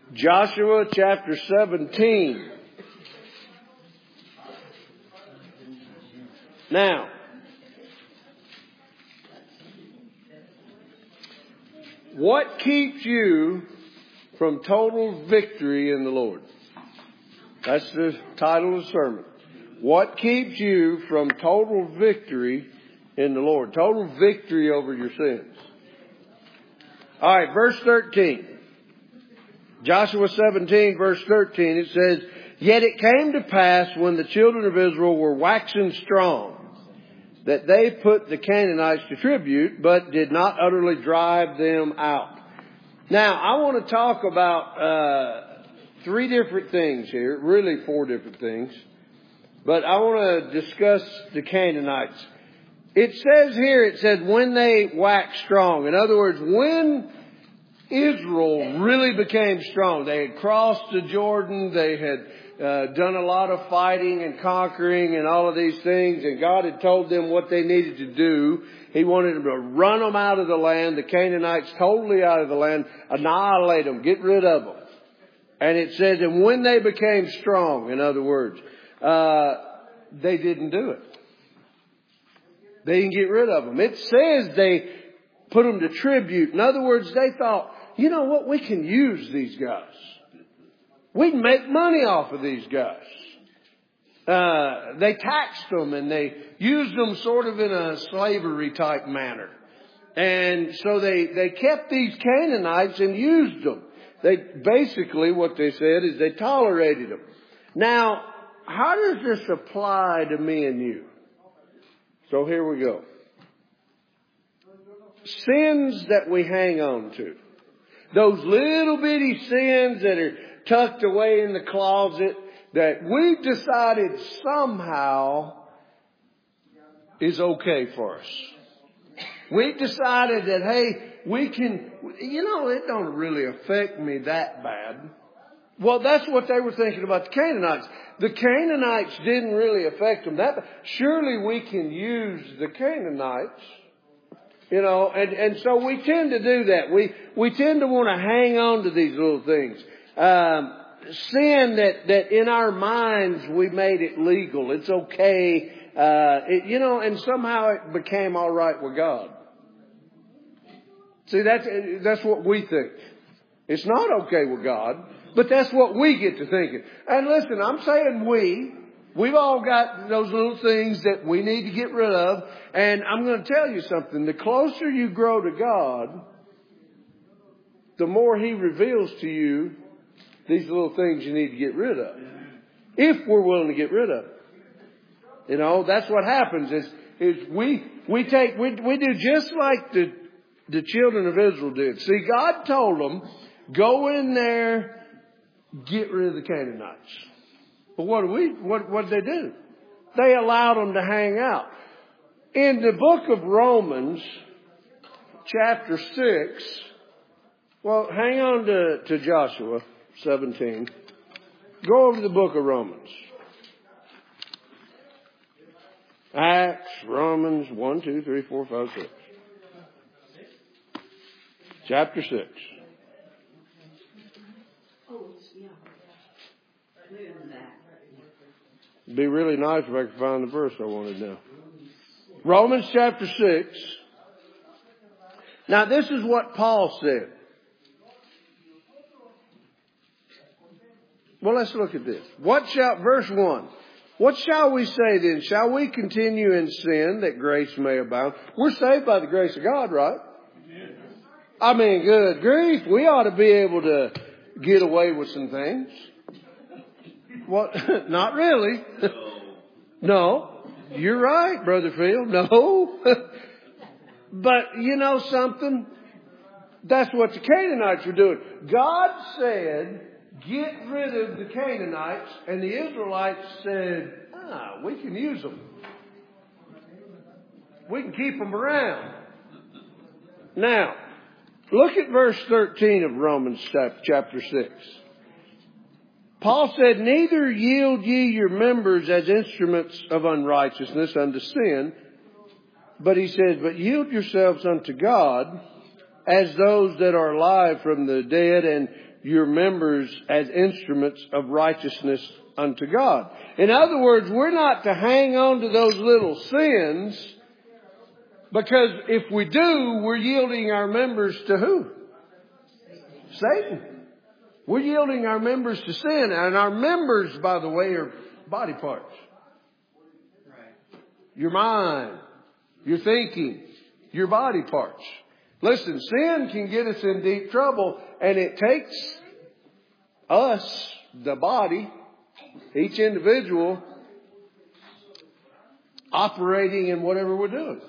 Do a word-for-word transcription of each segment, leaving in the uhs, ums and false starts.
Joshua chapter seventeen. Now, what keeps you from total victory in the Lord? That's the title of the sermon. What keeps you from total victory in the Lord? Total victory over your sins. All right, verse thirteen. Joshua seventeen, verse thirteen, it says, "Yet it came to pass when the children of Israel were waxing strong, that they put the Canaanites to tribute, but did not utterly drive them out." Now, I want to talk about uh, three different things here, really four different things. But I want to discuss the Canaanites. It says here, it said, when they waxed strong. In other words, when Israel really became strong. They had crossed the Jordan. They had uh, done a lot of fighting and conquering and all of these things. And God had told them what they needed to do. He wanted them to run them out of the land, the Canaanites totally out of the land, annihilate them, get rid of them. And it says, and when they became strong, in other words, uh, they didn't do it. They didn't get rid of them. It says they put them to tribute. In other words, they thought, you know what, we can use these guys. We can make money off of these guys. Uh, they taxed them and they used them sort of in a slavery type manner. And so they, they kept these Canaanites and used them. They basically, what they said is they tolerated them. Now, how does this apply to me and you? So here we go. Sins that we hang on to. Those little bitty sins that are tucked away in the closet that we've decided somehow is okay for us. We've decided that, hey, we can, you know, it don't really affect me that bad. Well, that's what they were thinking about the Canaanites. The Canaanites didn't really affect them that bad. Surely we can use the Canaanites. You know, and, and so we tend to do that. We, we tend to want to hang on to these little things. Um, sin that, that in our minds we made it legal. It's okay. Uh, it, you know, and somehow it became all right with God. See, that's, that's what we think. It's not okay with God, but that's what we get to thinking. And listen, I'm saying we. We've all got those little things that we need to get rid of. And I'm going to tell you something. The closer you grow to God, the more He reveals to you these little things you need to get rid of. If we're willing to get rid of it. You know, that's what happens is, is we, we take, we, we do just like the, the children of Israel did. See, God told them, go in there, get rid of the Canaanites. But what do we, what, what did they do? They allowed them to hang out. In the book of Romans, chapter six, well, hang on to, to Joshua seventeen. Go over to the book of Romans. Acts, Romans, one, two, three, four, five, six. Chapter six. It'd be really nice if I could find the verse I wanted now. Romans chapter six. Now this is what Paul said. Well, let's look at this. What shall, verse one. What shall we say then? Shall we continue in sin that grace may abound? We're saved by the grace of God, right? I mean, good grief. We ought to be able to get away with some things. What? Not really. No. You're right, Brother Phil. No. But you know something? That's what the Canaanites were doing. God said, get rid of the Canaanites. And the Israelites said, ah, we can use them. We can keep them around. Now, look at verse thirteen of Romans chapter six. Paul said, neither yield ye your members as instruments of unrighteousness unto sin. But he says, but yield yourselves unto God as those that are alive from the dead, and your members as instruments of righteousness unto God. In other words, we're not to hang on to those little sins, because if we do, we're yielding our members to who? Satan. We're yielding our members to sin. And our members, by the way, are body parts. Your mind, your thinking, your body parts. Listen, sin can get us in deep trouble, and it takes us, the body, each individual, operating in whatever we're doing.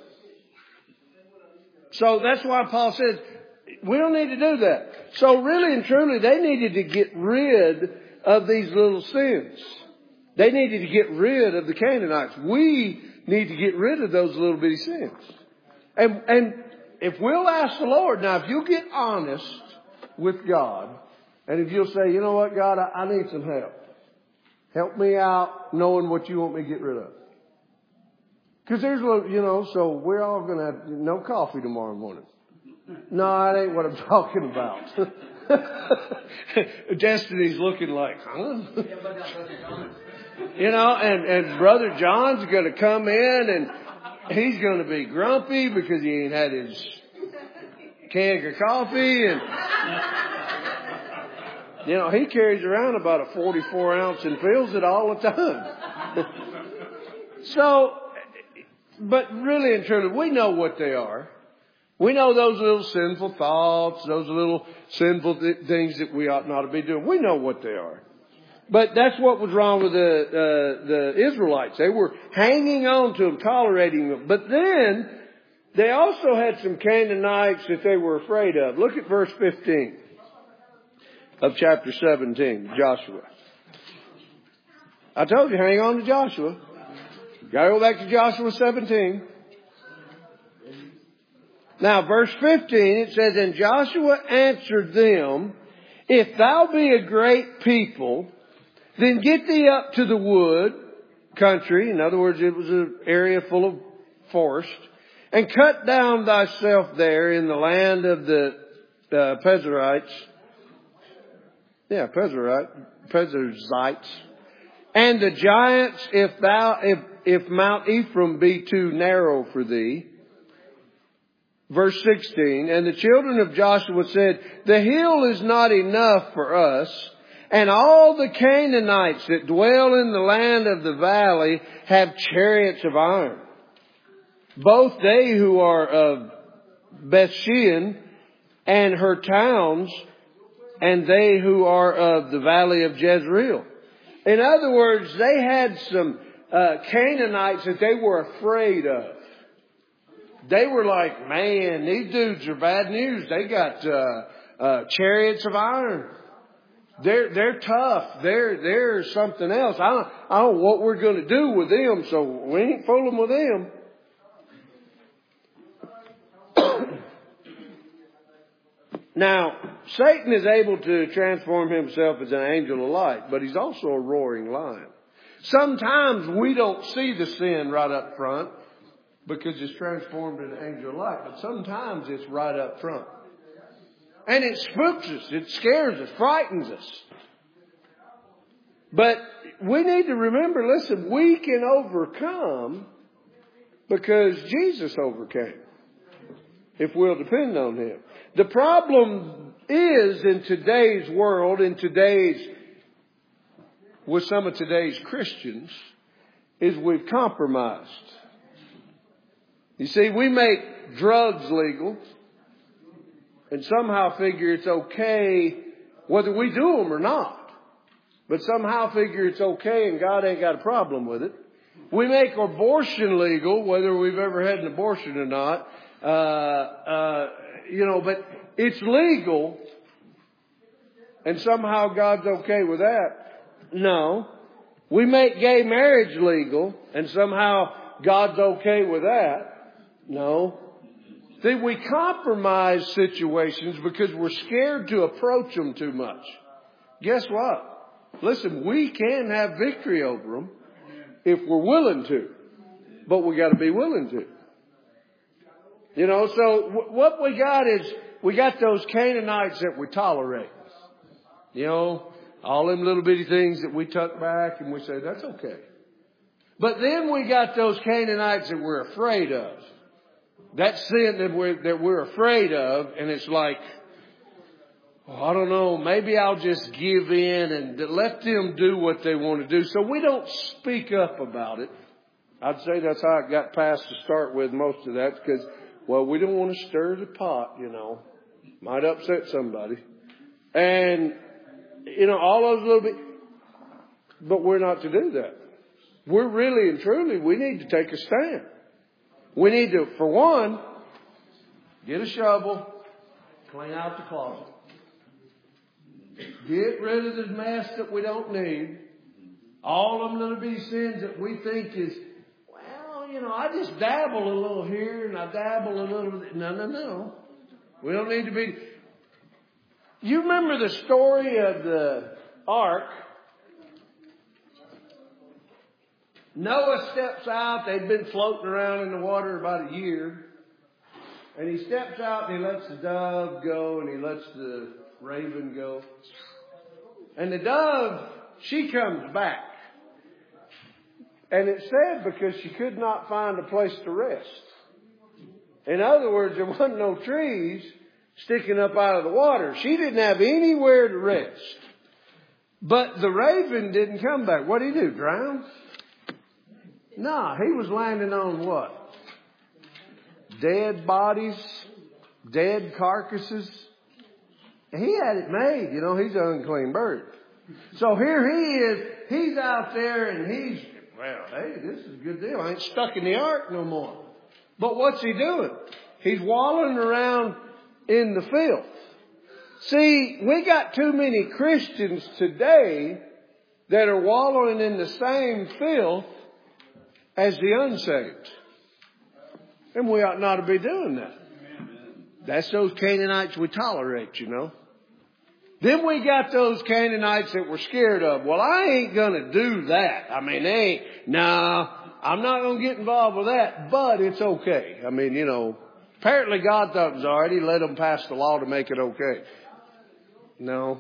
So that's why Paul says, we don't need to do that. So really and truly, they needed to get rid of these little sins. They needed to get rid of the Canaanites. We need to get rid of those little bitty sins. And, and if we'll ask the Lord, now if you'll get honest with God, and if you'll say, you know what, God, I, I need some help. Help me out knowing what you want me to get rid of. Because there's, you know, so we're all going to have no coffee tomorrow morning. No, that ain't what I'm talking about. Destiny's looking like, huh? You know, and, and Brother John's going to come in and he's going to be grumpy because he ain't had his keg of coffee. And, you know, he carries around about a forty-four ounce and fills it all the time. So, but really and truly, we know what they are. We know those little sinful thoughts, those little sinful th- things that we ought not to be doing. We know what they are. But that's what was wrong with the uh, the Israelites. They were hanging on to them, tolerating them. But then they also had some Canaanites that they were afraid of. Look at verse fifteen of chapter seventeen, Joshua. I told you, hang on to Joshua. Got to go back to Joshua seventeen. Now, verse fifteen, it says, and Joshua answered them, if thou be a great people, then get thee up to the wood country. In other words, it was an area full of forest. And cut down thyself there in the land of the uh, Perizzites. Yeah, Perizzites. Perizzites. And the giants, if thou, if, if Mount Ephraim be too narrow for thee. Verse sixteen, and the children of Joshua said, the hill is not enough for us, and all the Canaanites that dwell in the land of the valley have chariots of iron. Both they who are of Bethshean and her towns, and they who are of the valley of Jezreel. In other words, they had some uh, Canaanites that they were afraid of. They were like, man, these dudes are bad news. They got uh, uh, chariots of iron. They're they're tough. They're they're something else. I don't I don't know what we're going to do with them. So we ain't fooling with them. Now, Satan is able to transform himself as an angel of light, but he's also a roaring lion. Sometimes we don't see the sin right up front, because it's transformed into angel of light. But sometimes it's right up front. And it spooks us. It scares us. Frightens us. But we need to remember, listen, we can overcome because Jesus overcame. If we'll depend on Him. The problem is in today's world, in today's, with some of today's Christians, is we've compromised. You see, we make drugs legal and somehow figure it's okay whether we do them or not. But somehow figure it's okay and God ain't got a problem with it. We make abortion legal whether we've ever had an abortion or not. Uh, uh, you know, but it's legal and somehow God's okay with that. No. We make gay marriage legal and somehow God's okay with that. No. See, we compromise situations because we're scared to approach them too much. Guess what? Listen, we can have victory over them if we're willing to. But we got to be willing to. You know, so w- what we got is, we got those Canaanites that we tolerate. You know, all them little bitty things that we tuck back and we say, that's okay. But then we got those Canaanites that we're afraid of. That sin that we're, that we're afraid of, and it's like, oh, I don't know, maybe I'll just give in and let them do what they want to do. So we don't speak up about it. I'd say that's how it got passed to start with, most of that, because, well, we don't want to stir the pot, you know. Might upset somebody. And, you know, all those little bit, but we're not to do that. We're really and truly, we need to take a stand. We need to, for one, get a shovel, clean out the closet. Get rid of the mess that we don't need. All of them little bitty sins that we think is, well, you know, I just dabble a little here and I dabble a little bit. No, no, no. We don't need to be. You remember the story of the ark? Noah steps out. They'd been floating around in the water about a year. And he steps out and he lets the dove go and he lets the raven go. And the dove, she comes back. And it said because she could not find a place to rest. In other words, there wasn't no trees sticking up out of the water. She didn't have anywhere to rest. But the raven didn't come back. What did he do? Drown? No, he was landing on what? Dead bodies, dead carcasses. He had it made. You know, he's an unclean bird. So here he is. He's out there and he's, well, hey, this is a good deal. I ain't stuck in the ark no more. But what's he doing? He's wallowing around in the filth. See, we got too many Christians today that are wallowing in the same filth as the unsaved. And we ought not to be doing that. That's those Canaanites we tolerate, you know. Then we got those Canaanites that we're scared of. Well, I ain't going to do that. I mean, they ain't, nah, I'm not going to get involved with that, but it's okay. I mean, you know, apparently God thought it was all right. He let them pass the law to make it okay. No.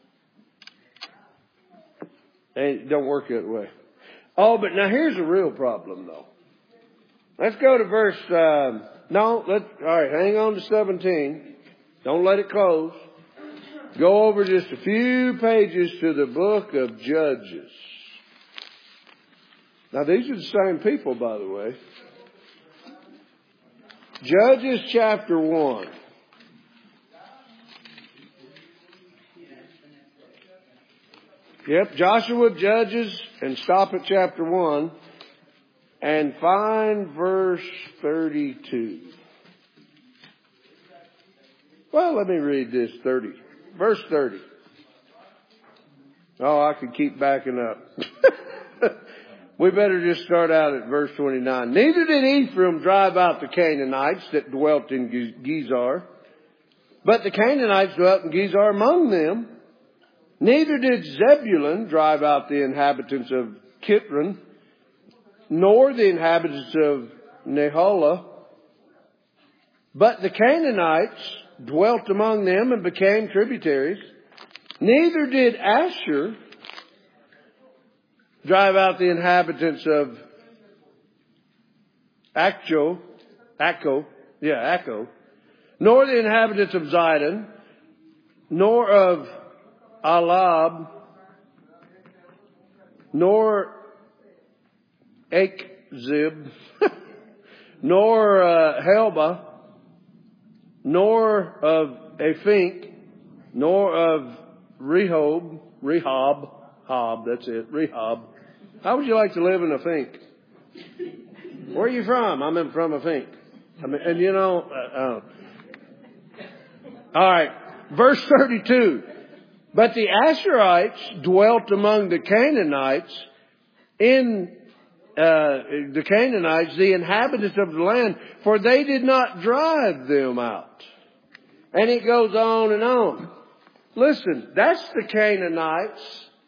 It don't work that way. Oh, but now here's a real problem, though. Let's go to verse, um, no, let's, all right, hang on to seventeen. Don't let it close. Go over just a few pages to the book of Judges. Now, these are the same people, by the way. Judges chapter one. Yep, Joshua, Judges, and stop at chapter one and find verse thirty-two. Well, let me read this thirty. Verse thirty. Oh, I could keep backing up. We better just start out at verse twenty-nine. Neither did Ephraim drive out the Canaanites that dwelt in Gezer, but the Canaanites dwelt in Gezer among them. Neither did Zebulun drive out the inhabitants of Kitron, nor the inhabitants of Neholah, but the Canaanites dwelt among them and became tributaries. Neither did Asher drive out the inhabitants of Akko, Akko, yeah, Akko, nor the inhabitants of Zidon, nor of Alab, nor Akzib, nor uh, Helba, nor of Aphink, nor of Rehob, Rehob, Hob, that's it, Rehob. How would you like to live in Aphink? Where are you from? I'm from Aphink. I mean, and you know, uh, uh. all right, verse thirty-two. But the Asherites dwelt among the Canaanites in uh, the Canaanites, the inhabitants of the land, for they did not drive them out. And it goes on and on. Listen, that's the Canaanites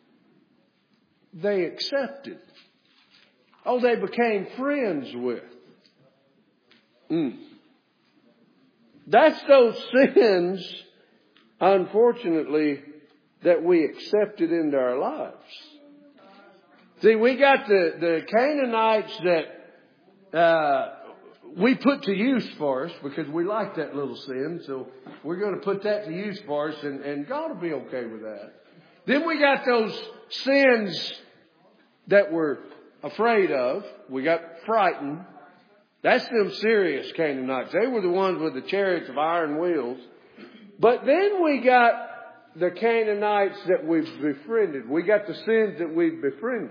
they accepted. Oh, they became friends with. Mm. That's those sins, unfortunately, that we accepted into our lives. See, we got the, the Canaanites that uh, we put to use for us because we like that little sin. So we're going to put that to use for us, and, and God will be okay with that. Then we got those sins that we're afraid of. We got frightened. That's them serious Canaanites. They were the ones with the chariots of iron wheels. But then we got the Canaanites that we've befriended. We got the sins that we've befriended.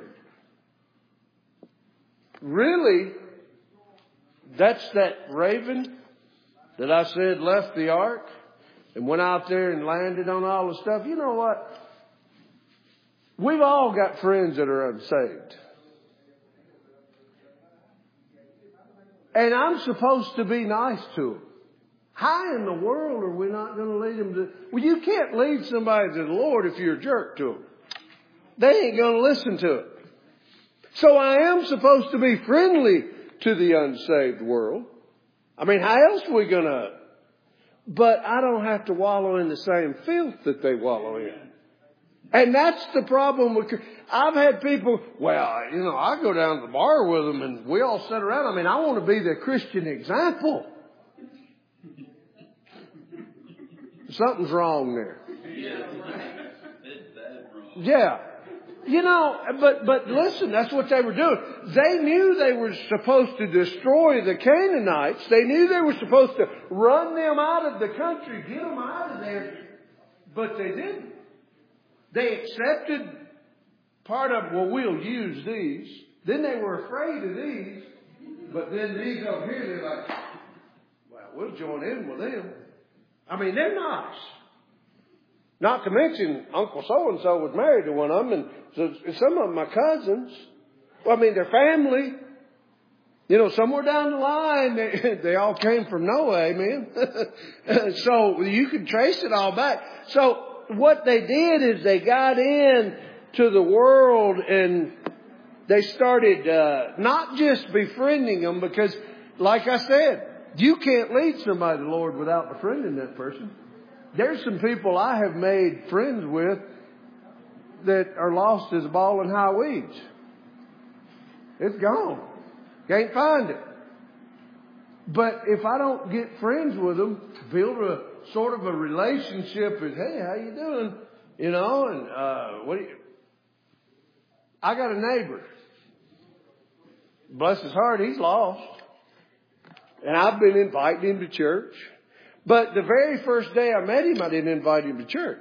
Really, that's that raven that I said left the ark and went out there and landed on all the stuff. You know what? We've all got friends that are unsaved. And I'm supposed to be nice to them. How in the world are we not going to lead them to... Well, you can't lead somebody to the Lord if you're a jerk to them. They ain't going to listen to it. So I am supposed to be friendly to the unsaved world. I mean, how else are we going to... But I don't have to wallow in the same filth that they wallow in. And that's the problem with... I've had people, well, you know, I go down to the bar with them and we all sit around. I mean, I want to be the Christian example. Something's wrong there. Yeah. You know, but, but listen, that's what they were doing. They knew they were supposed to destroy the Canaanites. They knew they were supposed to run them out of the country, get them out of there. But they didn't. They accepted part of, well, we'll use these. Then they were afraid of these. But then these over here, they're like, well, we'll join in with them. I mean, they're nice. Not to mention, Uncle so-and-so was married to one of them, and so some of them are cousins. Well, I mean, they're family. You know, somewhere down the line, they, they all came from Noah, amen? So you can trace it all back. So what they did is they got in to the world and they started uh, not just befriending them, because, like I said, you can't lead somebody to the Lord without befriending that person. There's some people I have made friends with that are lost as a ball in high weeds. It's gone. Can't find it. But if I don't get friends with them, build a sort of a relationship with, hey, how you doing? You know, and uh, what do you... I got a neighbor. Bless his heart, he's lost. And I've been inviting him to church. But the very first day I met him, I didn't invite him to church.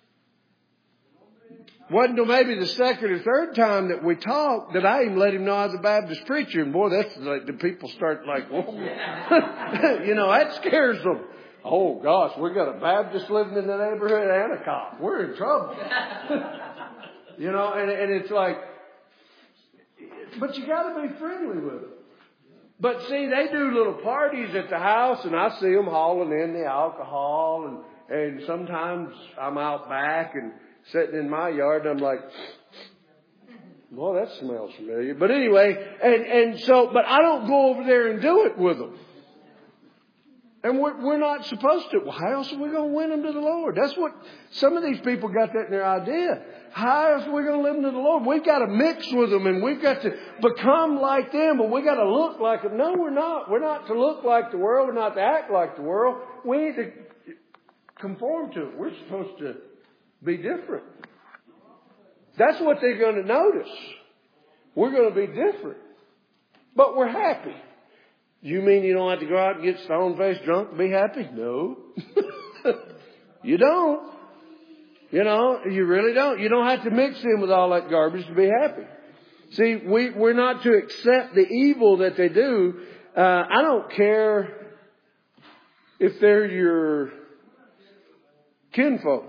Wasn't until maybe the second or third time that we talked that I even let him know I was a Baptist preacher. And boy, that's like the people start like, whoa. You know, that scares them. Oh gosh, we got a Baptist living in the neighborhood and a cop. We're in trouble. You know, and, and it's like, but you got to be friendly with them. But see, they do little parties at the house, and I see them hauling in the alcohol, and, and sometimes I'm out back and sitting in my yard, and I'm like, well, that smells familiar. But anyway, and, and so, but I don't go over there and do it with them. And we're, we're not supposed to. Well, how else are we going to win them to the Lord? That's what some of these people got that in their idea. How else are we going to live them to the Lord? We've got to mix with them and we've got to become like them, but we've got to look like them. No, we're not. We're not to look like the world. We're not to act like the world. We need to conform to it. We're supposed to be different. That's what they're going to notice. We're going to be different. But we're happy. You mean you don't have to go out and get stone-faced drunk to be happy? No. You don't. You know, you really don't. You don't have to mix in with all that garbage to be happy. See, we, we're not to accept the evil that they do. Uh, I don't care if they're your kinfolks.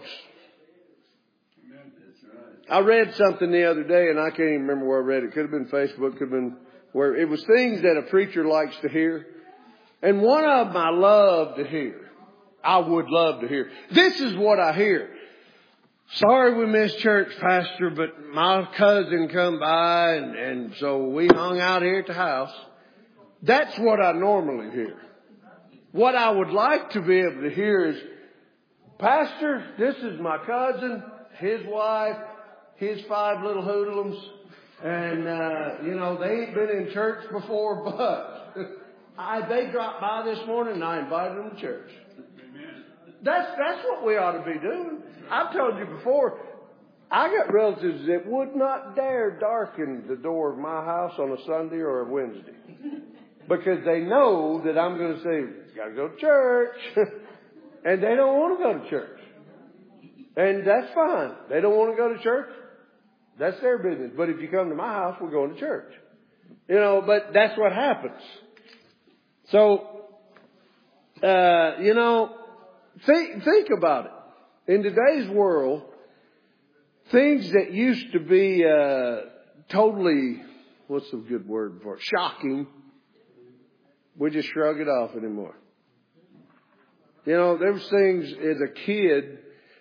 I read something the other day, and I can't even remember where I read it. It could have been Facebook, could have been where it was things that a preacher likes to hear. And one of them I love to hear. I would love to hear. This is what I hear. Sorry we missed church, Pastor, but my cousin come by and, and so we hung out here at the house. That's what I normally hear. What I would like to be able to hear is, Pastor, this is my cousin. his wife, his five little hoodlums, and, uh, you know, they ain't been in church before, but I, they dropped by this morning and I invited them to church. That's, that's what we ought to be doing. I've told you before, I got relatives that would not dare darken the door of my house on a Sunday or a Wednesday. Because they know that I'm going to say, got to go to church. And they don't want to go to church. And that's fine. They don't want to go to church. That's their business. But if you come to my house, we're going to church. You know, but that's what happens. So, uh, you know, think, think about it. In today's world, things that used to be uh, totally, what's the good word for it? Shocking, we just shrug it off anymore. You know, there was things as a kid,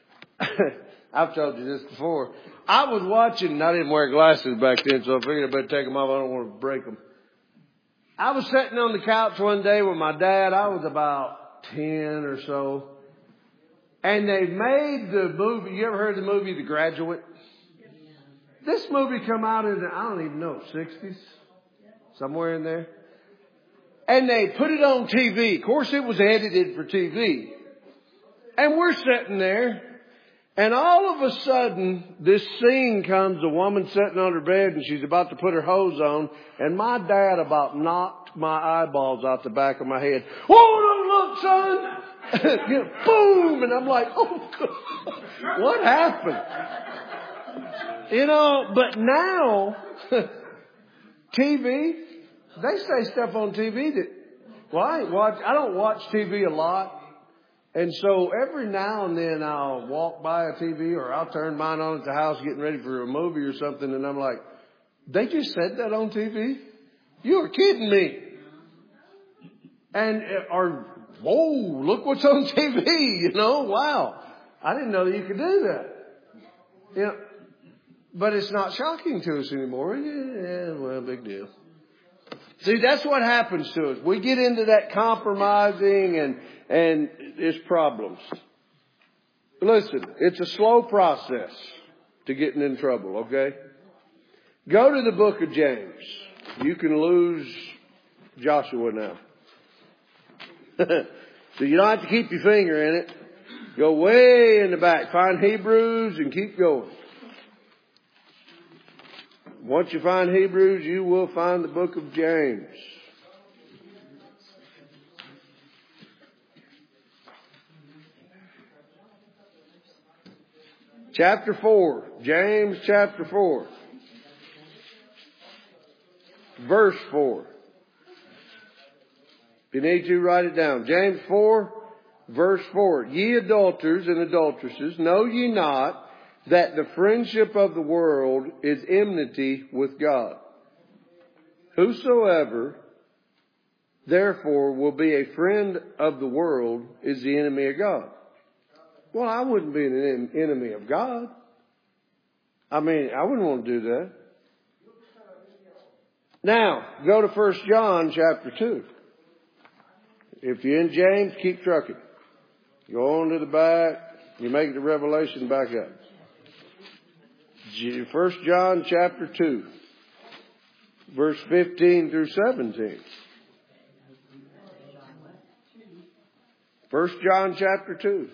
I've told you this before. I was watching, and I didn't wear glasses back then, so I figured I better take them off. I don't want to break them. I was sitting on the couch one day with my dad. I was about ten or so. And they made the movie. You ever heard the movie The Graduate? This movie come out in the, I don't even know, sixties? Somewhere in there. And they put it on T V. Of course, it was edited for T V. And we're sitting there. And all of a sudden, this scene comes, a woman sitting on her bed and she's about to put her hose on. And my dad about knocked my eyeballs out the back of my head. Oh, don't look, son! You know, boom! And I'm like, oh, God, what happened? You know, but now, T V, they say stuff on T V that, well, I ain't watch, I don't watch T V a lot. And so every now and then I'll walk by a T V or I'll turn mine on at the house getting ready for a movie or something. And I'm like, they just said that on T V? You are kidding me. And, or, whoa, look what's on T V, you know, wow. I didn't know that you could do that. You know, but it's not shocking to us anymore. Yeah, well, big deal. See, that's what happens to us. We get into that compromising and, and it's problems. Listen, it's a slow process to getting in trouble, okay? Go to the book of James. You can lose Joshua now. So you don't have to keep your finger in it. Go way in the back. Find Hebrews and keep going. Once you find Hebrews, you will find the book of James. Chapter four. James chapter four. Verse four. If you need to, write it down. James four, verse four. Ye adulterers and adulteresses, know ye not that the friendship of the world is enmity with God? Whosoever, therefore, will be a friend of the world is the enemy of God. Well, I wouldn't be an enemy of God. I mean, I wouldn't want to do that. Now, go to First John chapter two. If you're in James, keep trucking. Go on to the back. You make the Revelation back up. First John chapter two, verse fifteen through seventeen. First John chapter two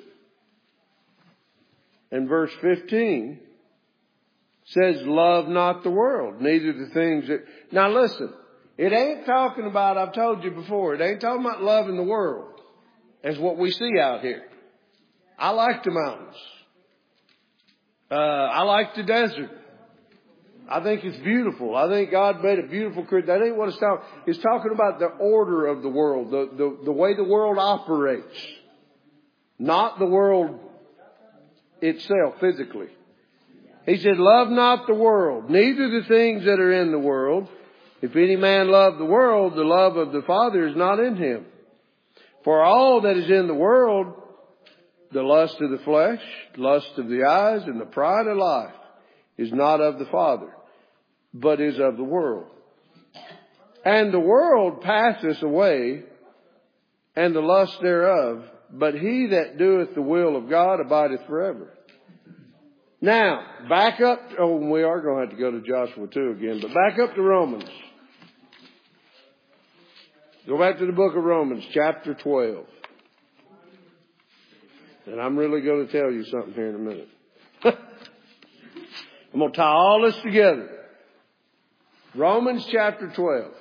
and verse fifteen says, love not the world, neither the things that... Now listen, it ain't talking about, I've told you before, it ain't talking about loving the world as what we see out here. I like the mountains. Uh, I like the desert. I think it's beautiful. I think God made a beautiful creation. That ain't what it's talking. It's talking about the order of the world, the, the, the way the world operates. Not the world itself, physically. He said, love not the world, neither the things that are in the world. If any man love the world, the love of the Father is not in him. For all that is in the world, the lust of the flesh, lust of the eyes, and the pride of life is not of the Father, but is of the world. And the world passeth away, and the lust thereof, but he that doeth the will of God abideth forever. Now, back up. Oh, we are going to have to go to Joshua two again, but back up to Romans. Go back to the book of Romans, chapter twelve. And I'm really going to tell you something here in a minute. I'm going to tie all this together. Romans chapter twelve.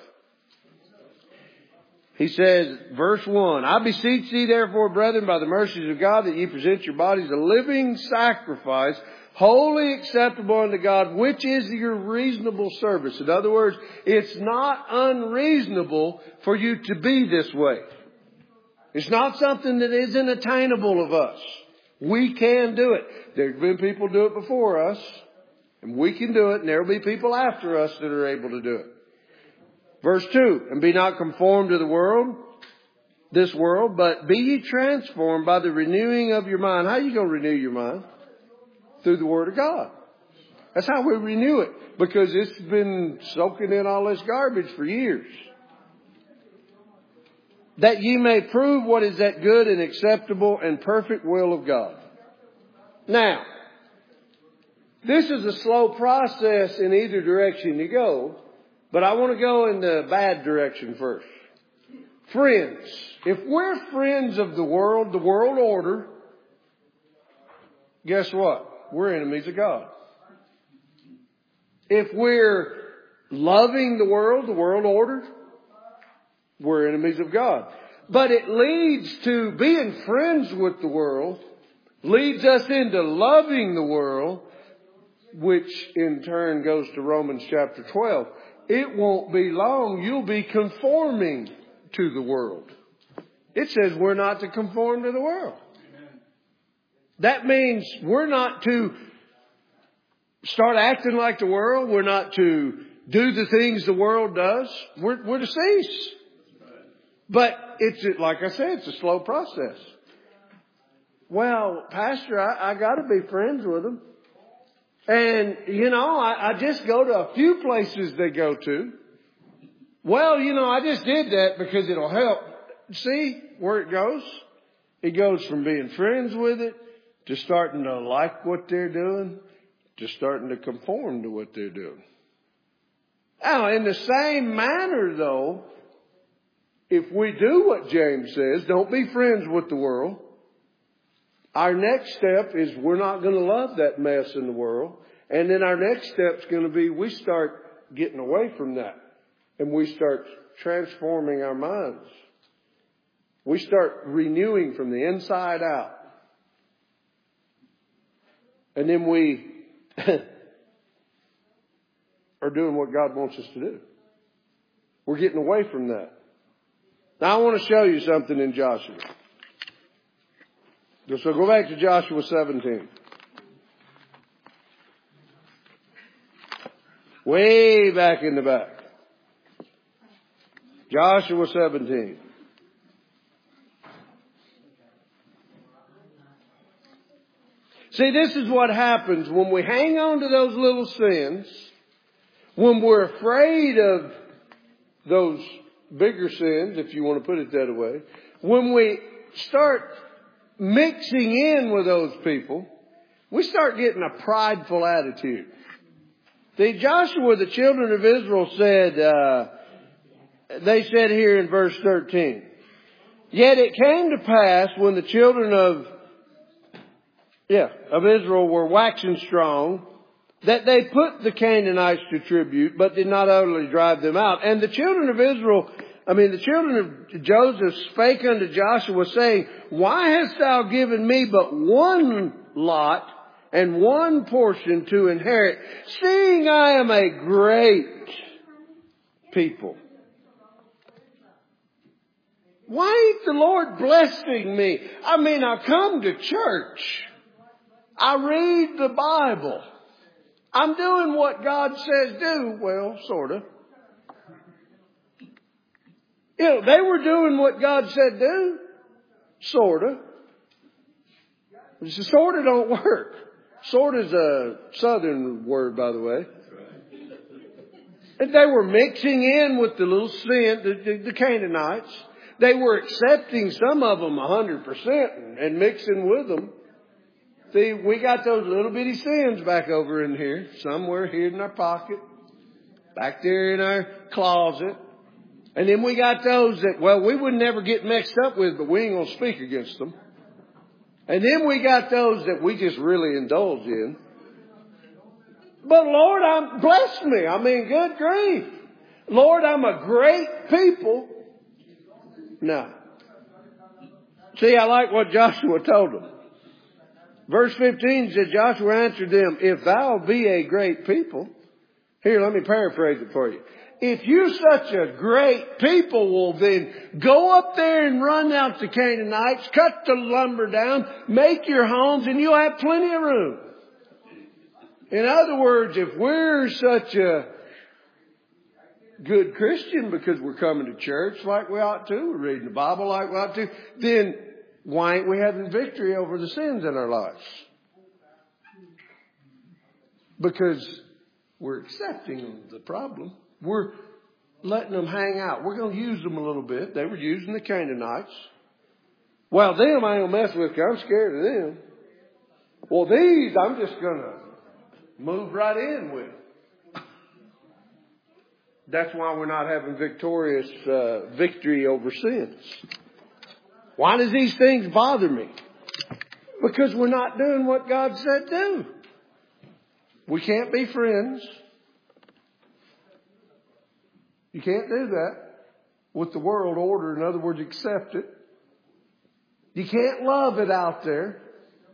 He says, verse one, I beseech thee therefore, brethren, by the mercies of God, that ye present your bodies a living sacrifice, wholly acceptable unto God, which is your reasonable service. In other words, it's not unreasonable for you to be this way. It's not something that isn't attainable of us. We can do it. There have been people do it before us, and we can do it, and there will be people after us that are able to do it. Verse two, and be not conformed to the world, this world, but be ye transformed by the renewing of your mind. How are you going to renew your mind? Through the Word of God. That's how we renew it, because it's been soaking in all this garbage for years. That ye may prove what is that good and acceptable and perfect will of God. Now, this is a slow process in either direction you go, but I want to go in the bad direction first. Friends. If we're friends of the world, the world order, guess what? We're enemies of God. If we're loving the world, the world order, we're enemies of God. But it leads to being friends with the world, leads us into loving the world, which in turn goes to Romans chapter twelve. It won't be long. You'll be conforming to the world. It says we're not to conform to the world. That means we're not to start acting like the world. We're not to do the things the world does. We're, we're to cease. But it's, like I said, it's a slow process. Well, Pastor, I, I got to be friends with them. And, you know, I, I just go to a few places they go to. Well, you know, I just did that because it'll help. See where it goes? It goes from being friends with it to starting to like what they're doing to starting to conform to what they're doing. Now, in the same manner, though, if we do what James says, don't be friends with the world. Our next step is we're not going to love that mess in the world. And then our next step is going to be we start getting away from that. And we start transforming our minds. We start renewing from the inside out. And then we are doing what God wants us to do. We're getting away from that. Now I want to show you something in Joshua. So go back to Joshua seventeen. Way back in the back. Joshua seventeen. See, this is what happens when we hang on to those little sins, when we're afraid of those bigger sins, if you want to put it that way, when we start mixing in with those people, we start getting a prideful attitude. See, Joshua, the children of Israel said, uh, they said here in verse thirteen, yet it came to pass when the children of, yeah, of Israel were waxing strong, that they put the Canaanites to tribute, but did not utterly drive them out. And the children of Israel, I mean, the children of Joseph spake unto Joshua, saying, why hast thou given me but one lot and one portion to inherit, seeing I am a great people? Why ain't the Lord blessing me? I mean, I come to church. I read the Bible. I'm doing what God says do. Well, sort of. You know, they were doing what God said do. Sort of. Sort of don't work. Sort is a southern word, by the way. And they were mixing in with the little sin, the, the, the Canaanites. They were accepting some of them one hundred percent and, and mixing with them. See, we got those little bitty sins back over in here, somewhere hid in our pocket, back there in our closet. And then we got those that, well, we would never get mixed up with, but we ain't going to speak against them. And then we got those that we just really indulge in. But Lord, I'm, bless me. I mean, good grief. Lord, I'm a great people. No. See, I like what Joshua told them. Verse fifteen said, Joshua answered them, if thou be a great people. Here, let me paraphrase it for you. If you're such a great people, well then go up there and run out the Canaanites, cut the lumber down, make your homes, and you'll have plenty of room. In other words, if we're such a good Christian because we're coming to church like we ought to, we're reading the Bible like we ought to, then why ain't we having victory over the sins in our lives? Because we're accepting the problem. We're letting them hang out. We're going to use them a little bit. They were using the Canaanites. Well, them I ain't going to mess with because I'm scared of them. Well, these I'm just going to move right in with. That's why we're not having victorious uh, victory over sins. Why does these things bother me? Because we're not doing what God said do. We can't be friends. You can't do that with the world order. In other words, accept it. You can't love it out there.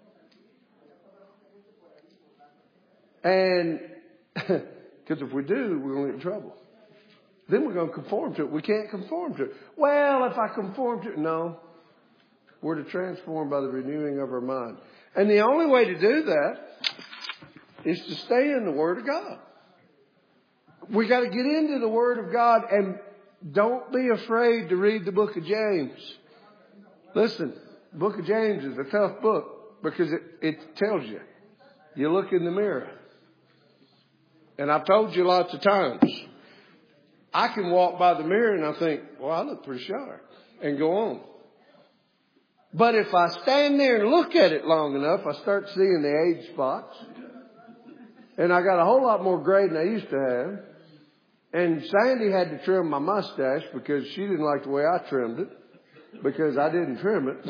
And because if we do, we're going to get in trouble. Then we're going to conform to it. We can't conform to it. Well, if I conform to it, no. We're to transform by the renewing of our mind. And the only way to do that is to stay in the Word of God. We got to get into the Word of God, and don't be afraid to read the book of James. Listen, the book of James is a tough book because it, it tells you. You look in the mirror. And I've told you lots of times, I can walk by the mirror and I think, well, I look pretty sharp, and go on. But if I stand there and look at it long enough, I start seeing the age spots. And I got a whole lot more gray than I used to have. And Sandy had to trim my mustache because she didn't like the way I trimmed it. Because I didn't trim it.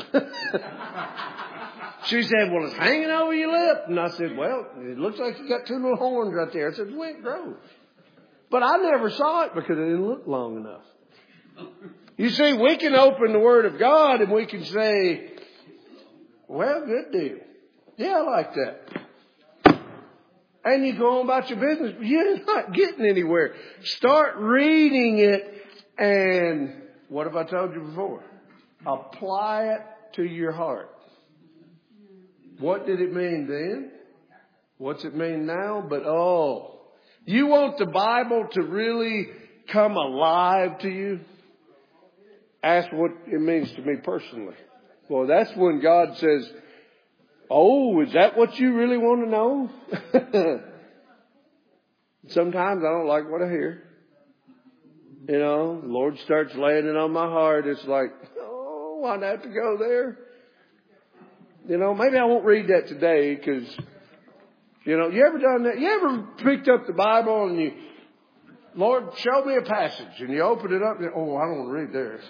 She said, well, it's hanging over your lip. And I said, well, it looks like you got two little horns right there. I said, well, it grows. But I never saw it because it didn't look long enough. You see, we can open the Word of God and we can say, well, good deal. Yeah, I like that. And you go on about your business. You're not getting anywhere. Start reading it. And what have I told you before? Apply it to your heart. What did it mean then? What's it mean now? But oh, you want the Bible to really come alive to you? Ask what it means to me personally. Well, that's when God says, oh, is that what you really want to know? Sometimes I don't like what I hear. You know, the Lord starts laying it on my heart. It's like, oh, why'd I have to go there? You know, maybe I won't read that today because, you know, you ever done that? You ever picked up the Bible and you, Lord, show me a passage, and you open it up and, oh, I don't want to read there.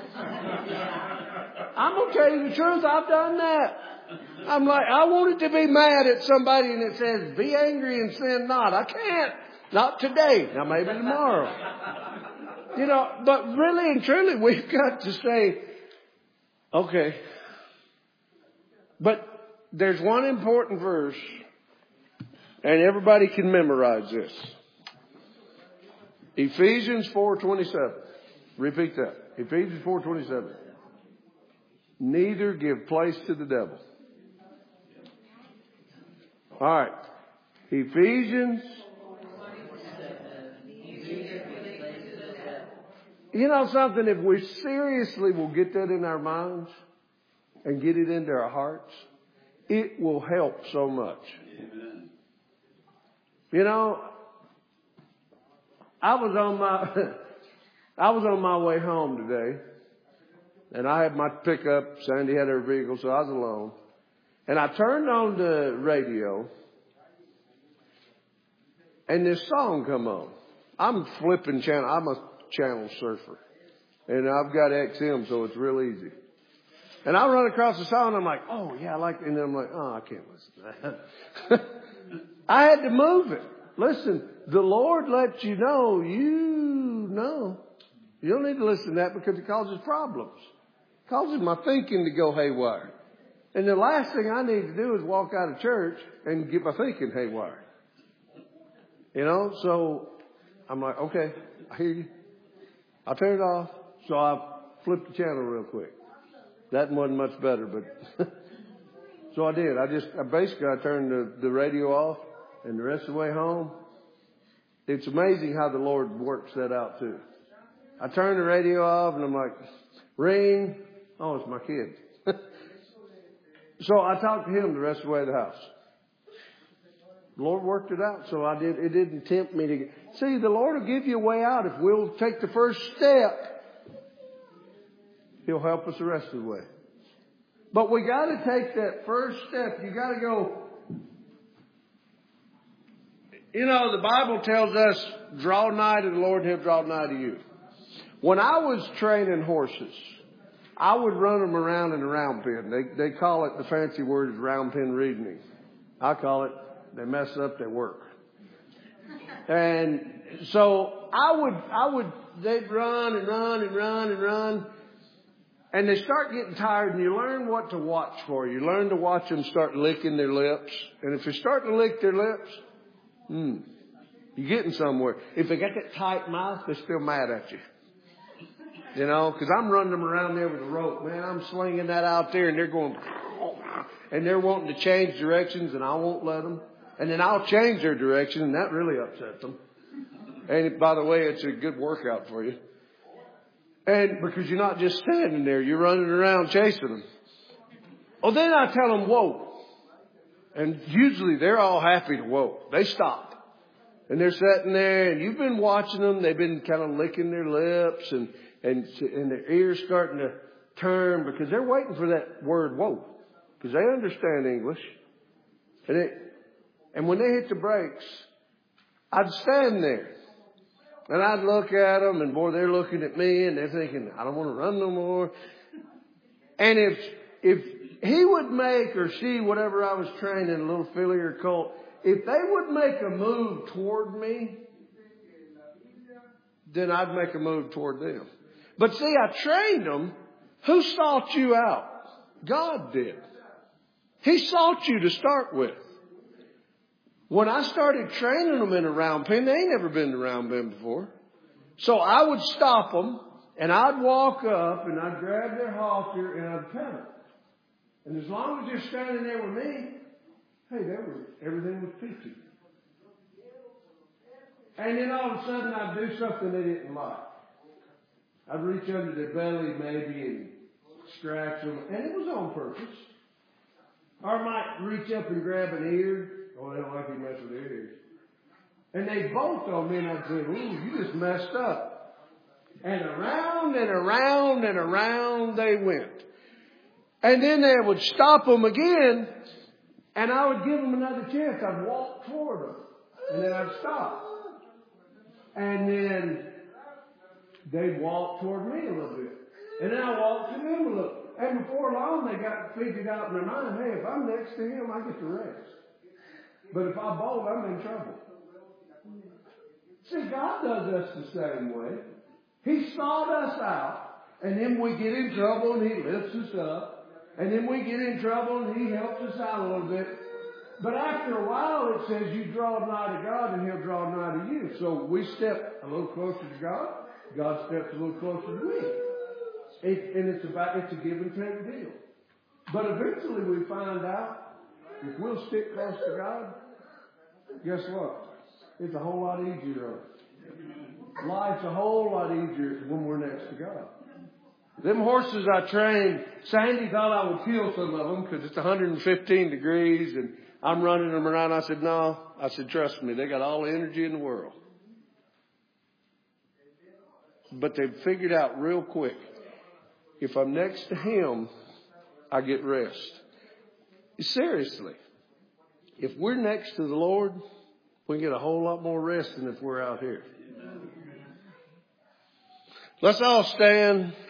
I'm going to tell you the truth. I've done that. I'm like, I wanted to be mad at somebody and it says, be angry and sin not. I can't. Not today. Now, maybe tomorrow. You know, but really and truly, we've got to say, okay. But there's one important verse, and everybody can memorize this. Ephesians four twenty-seven. Repeat that. Ephesians four twenty-seven. Neither give place to the devil. All right. Ephesians. You know something? If we seriously will get that in our minds and get it into our hearts, it will help so much. Amen. You know, I was on my I was on my way home today, and I had my pickup. Sandy had her vehicle, so I was alone. And I turned on the radio, and this song come on. I'm flipping channel. I'm a channel surfer. And I've got X M, so it's real easy. And I run across the song, and I'm like, oh, yeah, I like it. And then I'm like, oh, I can't listen to that. I had to move it. Listen, the Lord lets you know, you know. You don't need to listen to that because it causes problems. It causes my thinking to go haywire. And the last thing I need to do is walk out of church and get my thinking haywire. You know, so I'm like, okay, I hear you. I'll turn it off. So I flipped the channel real quick. That wasn't much better, but so I did. I just, I basically, I turned the, the radio off, and the rest of the way home, it's amazing how the Lord works that out too. I turned the radio off, and I'm like, ring. Oh, it's my kid. So I talked to him the rest of the way to the house. The Lord worked it out, so I did. It didn't tempt me to get. See, the Lord will give you a way out if we'll take the first step. He'll help us the rest of the way. But we got to take that first step. You got to go. You know, the Bible tells us, draw nigh to the Lord and He'll draw nigh to you. When I was training horses, I would run them around in a round pen. They they call it, the fancy word is round pen reasoning. I call it, they mess up, they work. And so I would, I would, they'd run and run and run and run. And they start getting tired, and you learn what to watch for. You learn to watch them start licking their lips. And if they're starting to lick their lips, hmm, you're getting somewhere. If they got that tight mouth, they're still mad at you. You know, because I'm running them around there with a rope. Man, I'm slinging that out there, and they're going, and they're wanting to change directions, and I won't let them. And then I'll change their direction, and that really upsets them. And by the way, it's a good workout for you. And because you're not just standing there, you're running around chasing them. Oh, then I tell them, whoa. And usually they're all happy to whoa. They stop. And they're sitting there, and you've been watching them. They've been kind of licking their lips, and, and, and their ears starting to turn because they're waiting for that word whoa. Because they understand English. And, it, and when they hit the brakes, I'd stand there. And I'd look at them, and boy, they're looking at me, and they're thinking, I don't want to run no more. And if if he would make, or she, whatever I was training, a little filly or colt, if they would make a move toward me, then I'd make a move toward them. But see, I trained them. Who sought you out? God did. He sought you to start with. When I started training them in a round pen, they ain't never been in a round pen before. So I would stop them, and I'd walk up, and I'd grab their halter, and I'd pet them. And as long as they're standing there with me, hey, there was, everything was peachy. And then all of a sudden, I'd do something they didn't like. I'd reach under their belly maybe and scratch them, and it was on purpose. Or I might reach up and grab an ear. Oh, they don't like you mess with their ears. And they both on me, and I'd say, ooh, you just messed up. And around and around and around they went. And then they would stop them again, and I would give them another chance. I'd walk toward them, and then I'd stop. And then they'd walk toward me a little bit. And then I walked to them a little. And before long, they got figured out in their mind, hey, if I'm next to him, I get to rest. But if I bolt, I'm in trouble. See, God does us the same way. He sought us out, and then we get in trouble, and He lifts us up. And then we get in trouble, and He helps us out a little bit. But after a while, it says you draw nigh to God, and He'll draw nigh to you. So we step a little closer to God. God steps a little closer to me. It, and it's about it's a give and take deal. But eventually we find out if we'll stick close to God, guess what? It's a whole lot easier. Life's a whole lot easier when we're next to God. Them horses I trained, Sandy thought I would kill some of them because it's one hundred fifteen degrees and I'm running them around. I said, no. I said, trust me, they got all the energy in the world. But they figured out real quick, if I'm next to him, I get rest. Seriously, if we're next to the Lord, we get a whole lot more rest than if we're out here. Let's all stand.